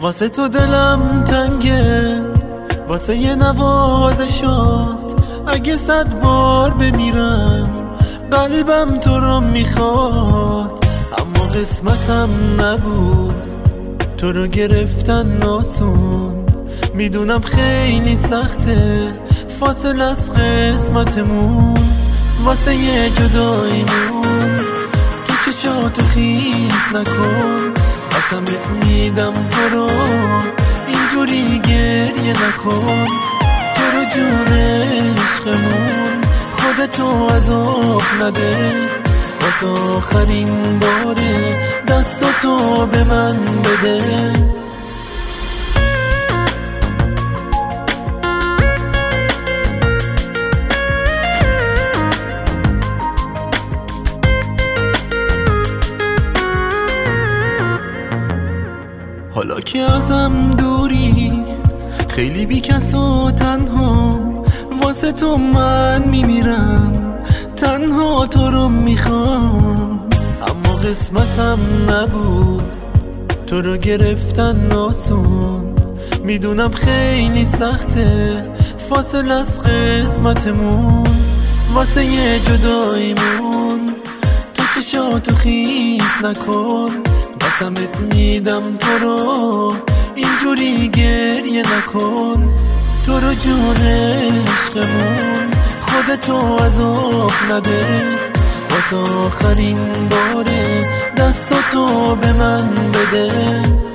واسه تو دلم تنگه، واسه یه نوازشات اگه 100 بار بمیرم قلبم تو رو میخواد. اما قسمتم نبود تو رو گرفتن آسون، میدونم خیلی سخته فاصله از قسمتمون. واسه یه جداییمون تو چشاتو خیس نکن، قسمت میدم تو رو اینجوری گریه نکن. تو رو جون عشقمون خودتو عذاب نده، واسه آخرین باره دستاتو به من بده. حالا که ازم دوری خیلی بی کس و تنها، واسه تو من میمیرم تنها تو رو میخوام. اما قسمتم نبود تو رو گرفتن آسون، میدونم خیلی سخته فاصله از قسمتمون. واسه یه جداییمون تو چشاتو خیس نکن، قسمت میدم تو رو اینجوری گریه نکن. تو رو جون عشقمون خودتو عذاب نده، واسه آخرین باره دستاتو به من بده.